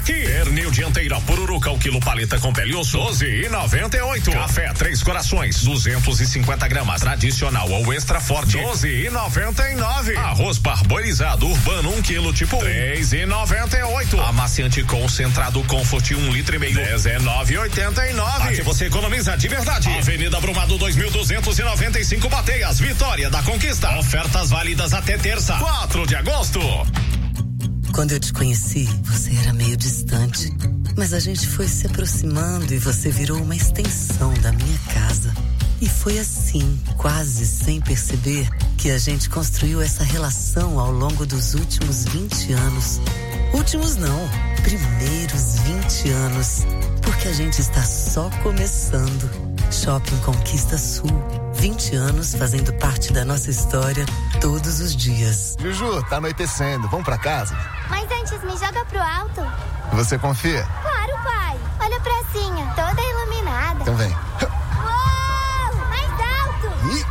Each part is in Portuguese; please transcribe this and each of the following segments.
Pernil dianteira Pururuca, o quilo paleta com pele osso, 12,98. Café Três Corações, 250 gramas, tradicional ou extra forte, 12,99. Arroz parboilizado urbano, 1 quilo tipo 3,98. Amaciante concentrado Comfort, 1,5 litro, 19,89. Aqui você economiza de verdade. Avenida Brumado 2295 Bateias, Vitória da Conquista. Ofertas válidas até terça, 4 de agosto. Quando eu te conheci, você era meio distante, mas a gente foi se aproximando e você virou uma extensão da minha casa. E foi assim, quase sem perceber, que a gente construiu essa relação ao longo dos últimos 20 anos. Últimos não, primeiros 20 anos, porque a gente está só começando. Shopping Conquista Sul, 20 anos fazendo parte da nossa história todos os dias. Juju, tá anoitecendo, vamos pra casa? Mas antes me joga pro alto. Você confia? Claro, pai. Olha a pracinha, toda iluminada. Então vem. Uou! Mais alto!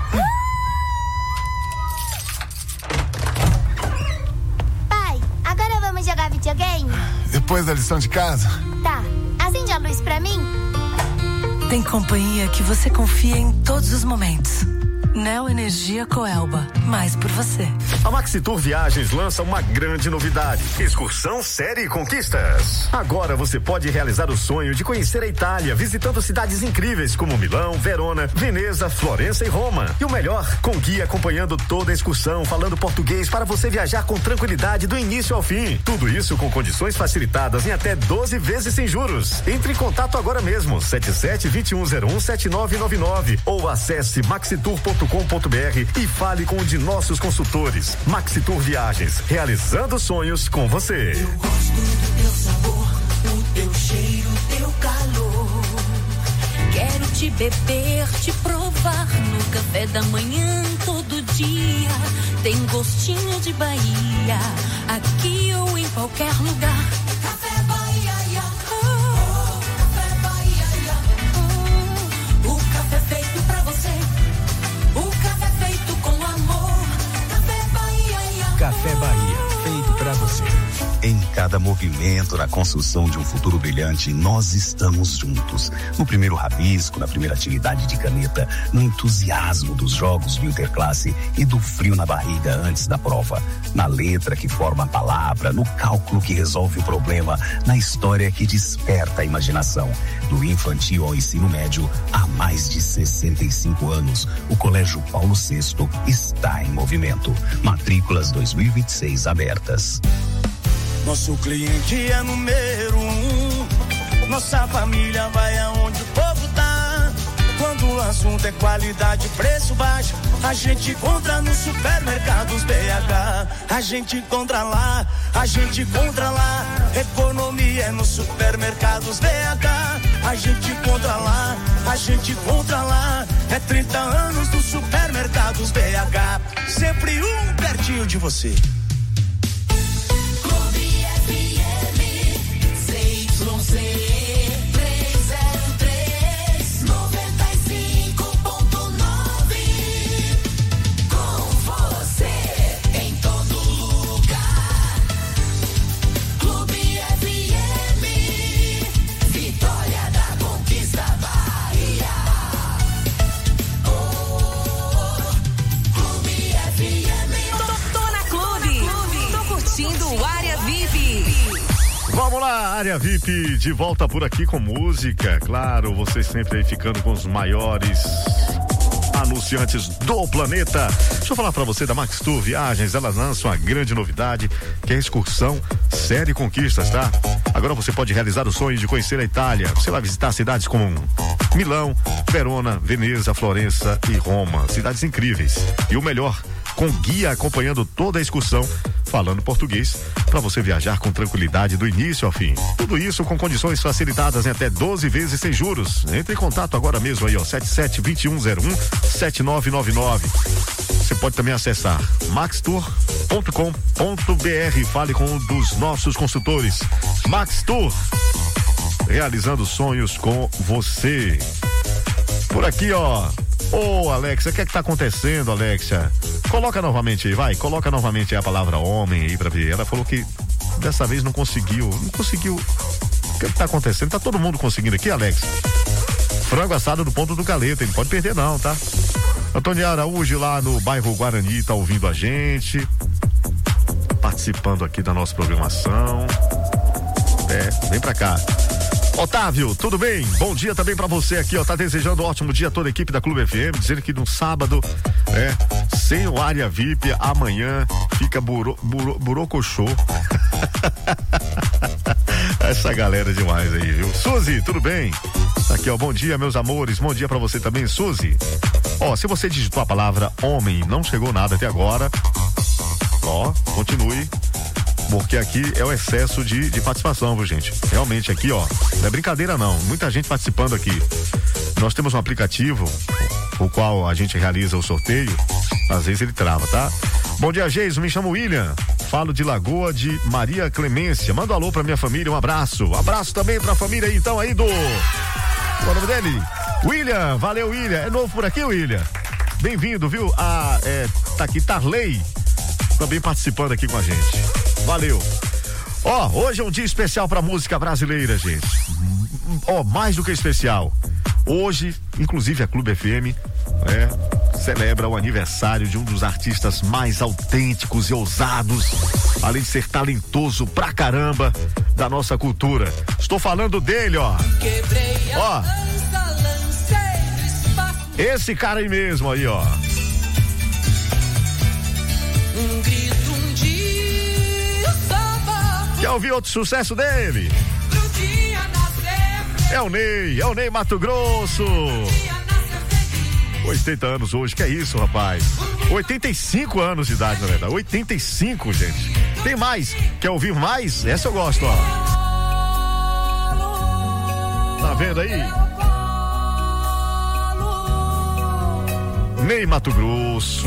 Pai, agora vamos jogar videogame? Depois da lição de casa? Tá. Acende a luz pra mim? Tem companhia que você confia em todos os momentos. Neo Energia Coelba, mais por você. A Maxitur Viagens lança uma grande novidade: excursão Série Conquistas. Agora você pode realizar o sonho de conhecer a Itália, visitando cidades incríveis como Milão, Verona, Veneza, Florença e Roma. E o melhor, com guia acompanhando toda a excursão, falando português para você viajar com tranquilidade do início ao fim. Tudo isso com condições facilitadas em até 12 vezes sem juros. Entre em contato agora mesmo, 77-2101-7999 ou acesse maxitur.com.br e fale com um de nossos consultores. Maxitur Viagens, realizando sonhos com você. Eu gosto do teu sabor, o teu cheiro, o teu calor. Quero te beber, te provar no café da manhã todo dia. Tem gostinho de Bahia, aqui ou em qualquer lugar. Café Bahia, Café Bahia, o café feito pra você. O café feito com amor. Café Bahia. Café Bahia, feito pra você. Em cada movimento na construção de um futuro brilhante, nós estamos juntos. No primeiro rabisco, na primeira atividade de caneta, no entusiasmo dos jogos do Interclasse e do frio na barriga antes da prova. Na letra que forma a palavra, no cálculo que resolve o problema, na história que desperta a imaginação. Do infantil ao ensino médio, há mais de 65 anos, o Colégio Paulo VI está em movimento. Matrículas 2026 abertas. Nosso cliente é número 1. Nossa família vai aonde o povo tá. Quando o assunto é qualidade, preço baixo, a gente encontra nos supermercados BH. A gente encontra lá, a gente encontra lá. Economia é nos supermercados BH. A gente encontra lá, a gente encontra lá. É 30 anos dos supermercados BH. Sempre um pertinho de você. Vamos lá, Área VIP de volta por aqui com música. Claro, vocês sempre aí ficando com os maiores anunciantes do planeta. Deixa eu falar pra você da Maxitur Viagens. Elas lançam uma grande novidade, que é a excursão Série Conquistas, tá? Agora você pode realizar o sonho de conhecer a Itália. Você vai visitar cidades como Milão, Verona, Veneza, Florença e Roma. Cidades incríveis. E o melhor, com guia acompanhando toda a excursão, falando português, para você viajar com tranquilidade do início ao fim. Tudo isso com condições facilitadas em até 12 vezes sem juros. Entre em contato agora mesmo aí, ó, 77-2101-7999. Você pode também acessar maxtour.com.br. Fale com um dos nossos consultores. Maxtour, realizando sonhos com você. Por aqui, ó. Ô, Alexia, o que é que tá acontecendo, Alexia? Coloca novamente aí, vai. Coloca novamente aí a palavra homem aí pra ver. Ela falou que dessa vez não conseguiu. O que tá acontecendo? Tá todo mundo conseguindo aqui, Alex? Frango assado do Ponto do Galeta, ele não pode perder não, tá? Antônio Araújo lá no bairro Guarani tá ouvindo a gente, participando aqui da nossa programação. Vem pra cá. Otávio, tudo bem? Bom dia também pra você aqui, ó. Tá desejando um ótimo dia a toda a equipe da Clube FM, dizendo que no sábado, sem o área VIP, amanhã fica burocochô. Essa galera é demais aí, viu? Suzy, tudo bem? Aqui, ó, bom dia, meus amores, bom dia pra você também, Suzy. Ó, se você digitou a palavra homem, não chegou nada até agora, ó, continue, porque aqui é o excesso de participação, viu, gente? Realmente aqui, ó, não é brincadeira não, muita gente participando aqui. Nós temos um aplicativo, o qual a gente realiza o sorteio, às vezes ele trava, tá? Bom dia, Geiso, me chamo William, falo de Lagoa de Maria Clemência, manda um alô pra minha família, um abraço também pra família aí, então, aí do... Qual é o nome dele? William, valeu, William, é novo por aqui, William? Bem-vindo, viu? Tá aqui, Tarley, também participando aqui com a gente, valeu. Ó, hoje é um dia especial pra música brasileira, gente, ó, mais do que especial. Hoje, inclusive a Clube FM, celebra o aniversário de um dos artistas mais autênticos e ousados, além de ser talentoso pra caramba, da nossa cultura. Estou falando dele, ó. Ó. Esse cara aí mesmo aí, ó. Um grito, um dia, quer ouvir outro sucesso dele? É o Ney Mato Grosso. 80 anos hoje, que é isso, rapaz? 85 anos de idade, na verdade. 85, gente. Tem mais? Quer ouvir mais? Essa eu gosto, ó. Tá vendo aí? Ney Mato Grosso.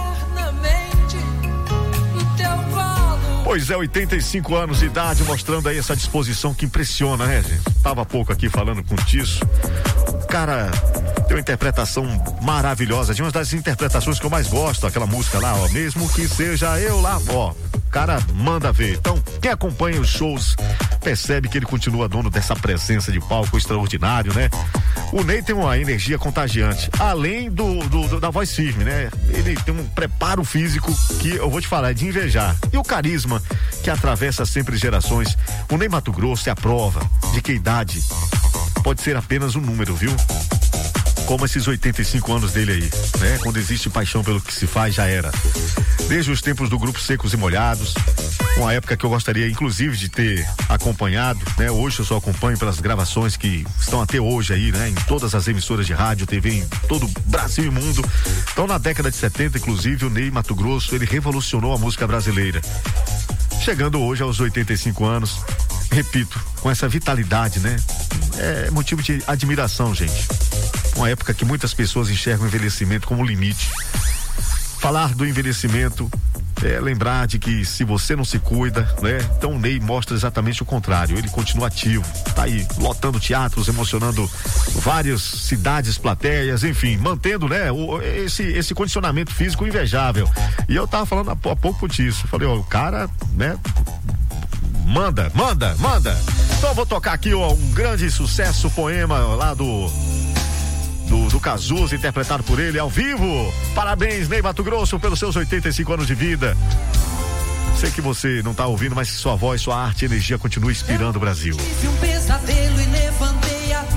Pois é, 85 anos de idade, mostrando aí essa disposição que impressiona, né, gente? Tava há pouco aqui falando com o Tisso. O cara tem uma interpretação maravilhosa, de uma das interpretações que eu mais gosto, aquela música lá, ó, mesmo que seja eu lá, ó, o cara manda ver. Então, quem acompanha os shows percebe que ele continua dono dessa presença de palco extraordinário, né? O Ney tem uma energia contagiante, além da voz firme, né? Ele tem um preparo físico que eu vou te falar, é de invejar. E o carisma que atravessa sempre gerações. O Ney Mato Grosso é a prova de que a idade pode ser apenas um número, viu? Como esses 85 anos dele aí, né? Quando existe paixão pelo que se faz, já era. Desde os tempos do grupo Secos e Molhados, uma época que eu gostaria, inclusive, de ter acompanhado, né? Hoje eu só acompanho pelas gravações que estão até hoje aí, né? Em todas as emissoras de rádio, TV, em todo o Brasil e mundo. Então, na década de 70, inclusive, o Ney Mato Grosso, ele revolucionou a música brasileira. Chegando hoje aos 85 anos, repito, com essa vitalidade, né? É motivo de admiração, gente. Uma época que muitas pessoas enxergam o envelhecimento como limite. Falar do envelhecimento é lembrar de que se você não se cuida, né? Então o Ney mostra exatamente o contrário, ele continua ativo, tá aí lotando teatros, emocionando várias cidades, plateias, enfim, mantendo, né? Esse condicionamento físico invejável. E eu tava falando há pouco disso, falei, ó, o cara, né? Manda. Então eu vou tocar aqui, ó, um grande sucesso, poema lá do Cazuza, interpretado por ele ao vivo. Parabéns, Ney Mato Grosso, pelos seus 85 anos de vida. Sei que você não tá ouvindo, mas que sua voz, sua arte e energia continua inspirando o Brasil. Tive um pesadelo e levantei a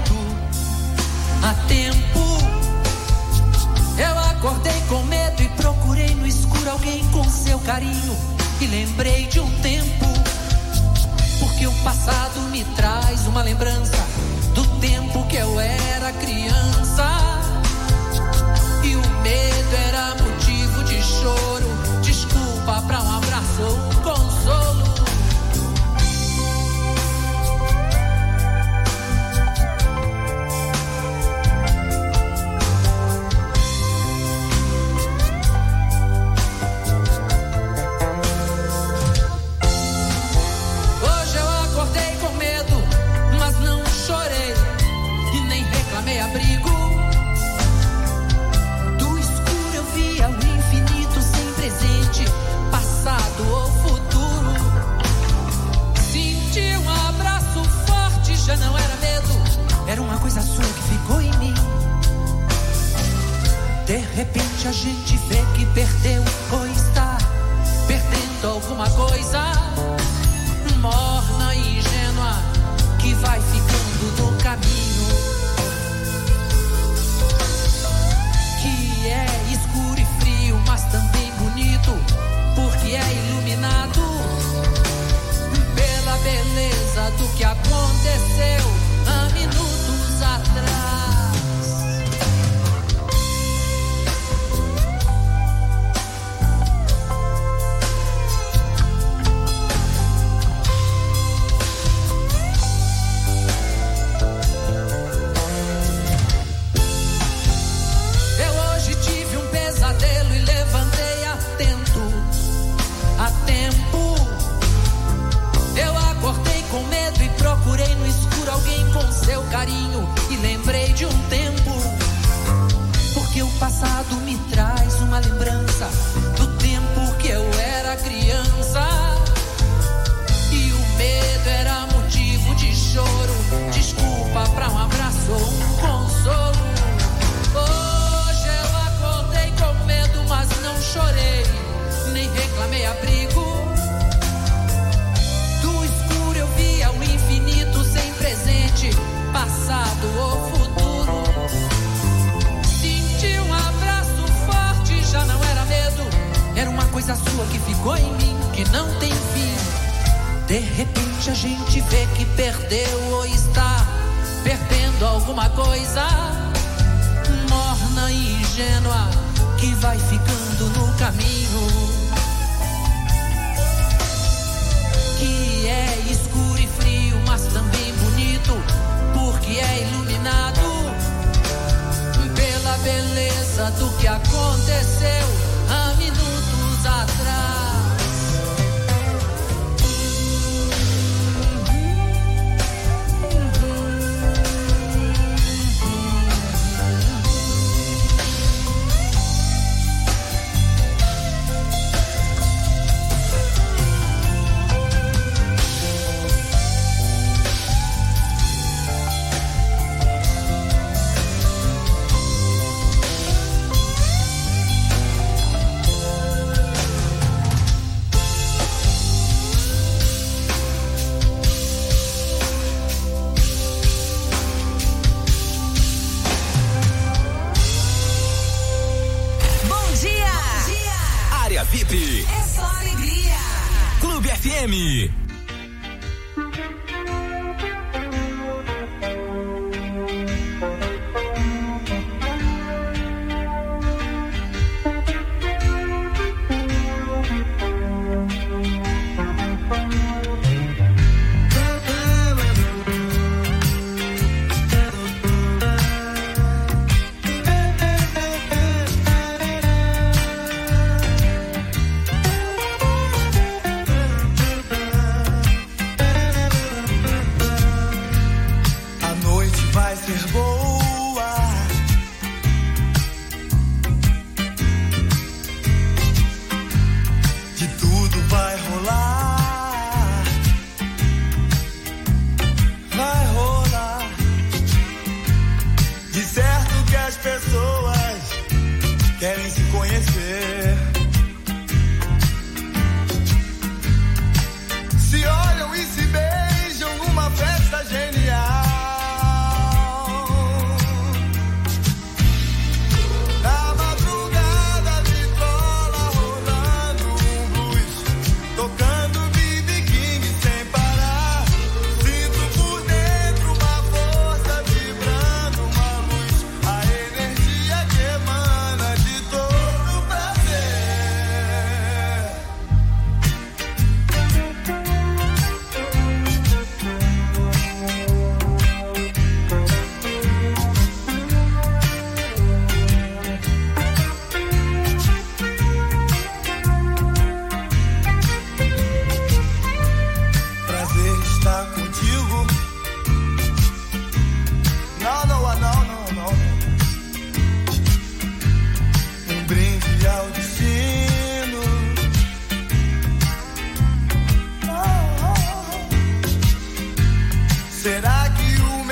tempo. Eu acordei com medo e procurei no escuro alguém com seu carinho. E lembrei de um tempo, porque o passado me traz uma lembrança do tempo que eu era criança. E o medo era motivo de choro, desculpa pra um abraço ou um consolo. Hoje eu acordei com medo, mas não chorei e nem reclamei abrigo. Do escuro eu vi repente a gente vê que perdeu ou está perdendo alguma coisa morna e ingênua que vai ficando no caminho, que é escuro e frio, mas também bonito, porque é iluminado pela beleza do que aconteceu há minutos atrás. Procurei no escuro alguém com seu carinho e lembrei de um tempo, porque o passado me traz uma lembrança do tempo que eu era criança e o medo era motivo de choro, desculpa pra um abraço ou um consolo. Hoje eu acordei com medo, mas não chorei, nem reclamei abrigo. Eu via o infinito sem presente, passado ou futuro. Senti um abraço forte, já não era medo, era uma coisa sua que ficou em mim, que não tem fim. De repente a gente vê que perdeu ou está perdendo alguma coisa morna e ingênua que vai ficando no caminho, que é escuro e frio, mas também bonito, porque é iluminado pela beleza do que aconteceu há minutos atrás. VIP. É só alegria. Clube FM.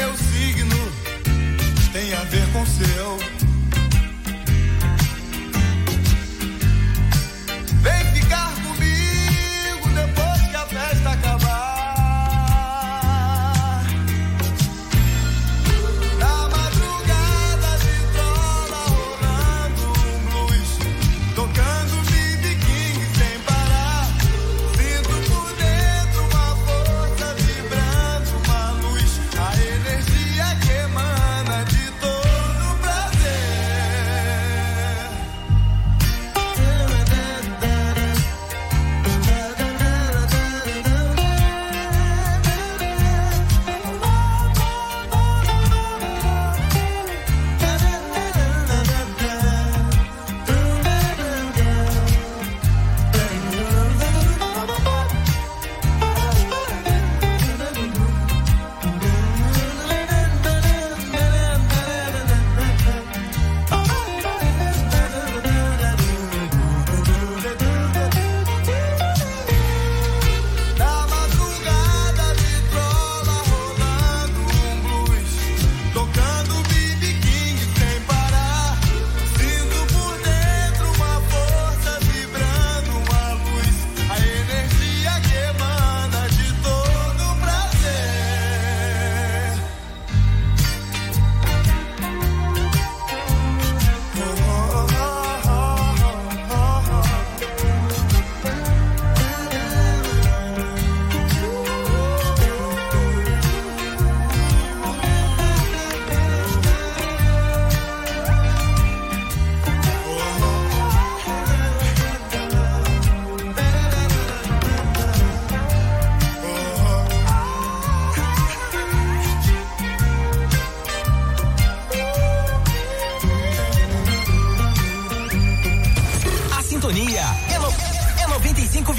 com seu.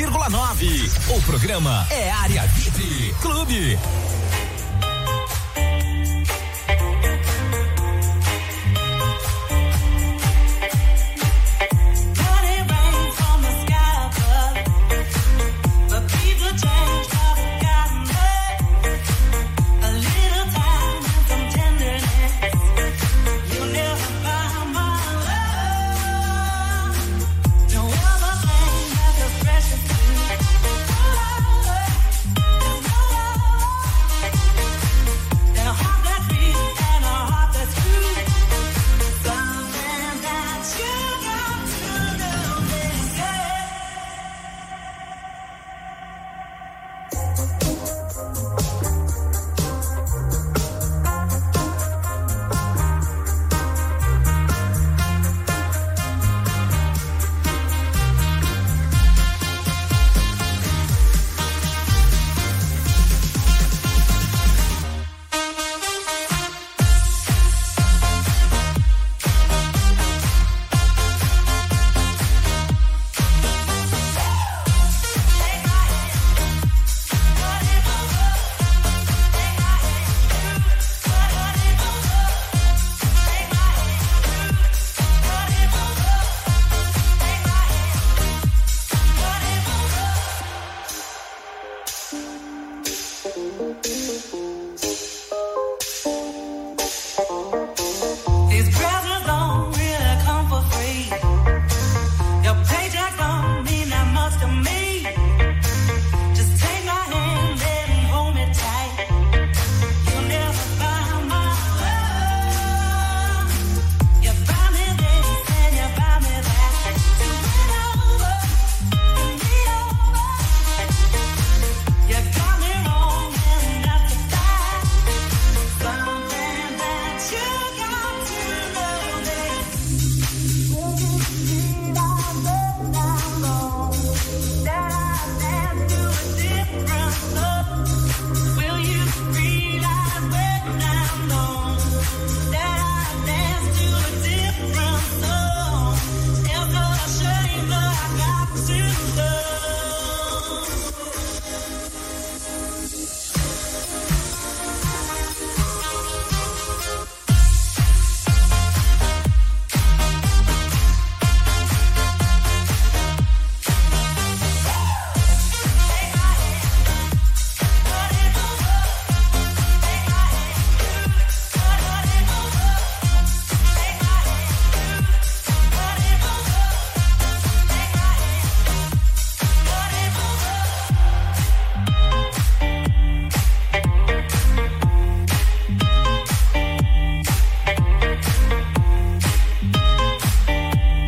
101,9. O programa é Área VIP Clube.